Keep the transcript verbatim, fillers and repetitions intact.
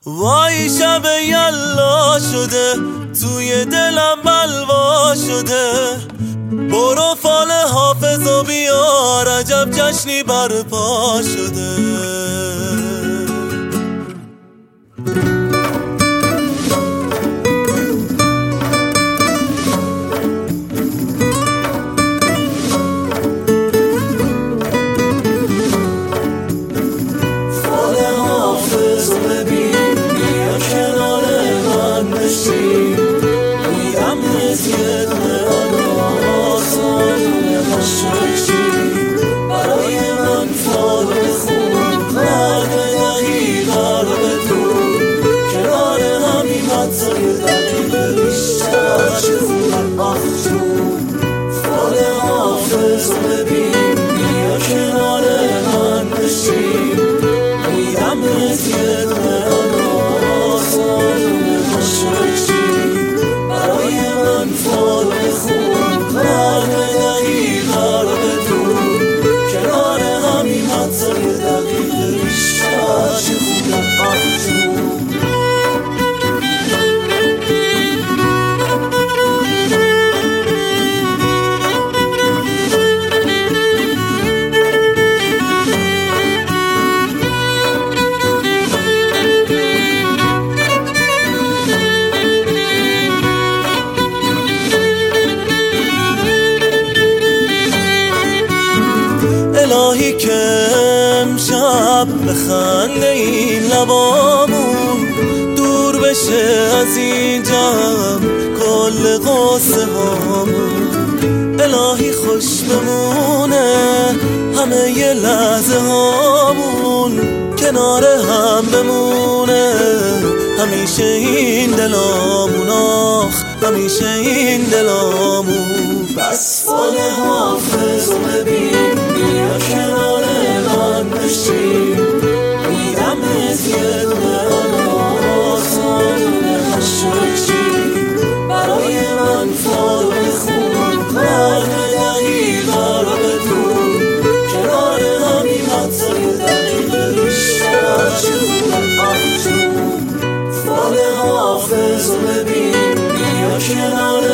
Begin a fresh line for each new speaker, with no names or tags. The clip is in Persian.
وای شب یلا شده، توی دلم بلوا شده. برو فال حافظو بیار، عجب جشنی برپا شده.
برای من فال بخون، قلب دقیقه رو بدون، کنار همین حتی دقیقه بیشتر چه خوبه. آخ جون فال حافظ رو ببین، بیا کنار من بشین، میدم بهت یه دونه آناس آدونه خوشبشی. برای من فال بخون، قلب دقیقه رو بدون، کنار همین حتی یه دقیقه بیشتر چه خوبه. آخ جون
الهی که امشب بخنده این لبامون، دور بشه از این جمع کل قصه هامون. الهی خوش بمونه همه ی لحظه هامون، کنار هم بمونه همیشه این دلامون. آخ همیشه این دلامون.
بس فال حافظ رو ببین، بیا کنار من بشین، میدم بهت یه دونه آناس آدونه خوشبشی. برای من فال بخون، قلب دقیقه رو بدون، کنار همین حتی یه دقیقه بیشتر چه خوبه. آخ جون فال حافظ رو ببین، بیا کنار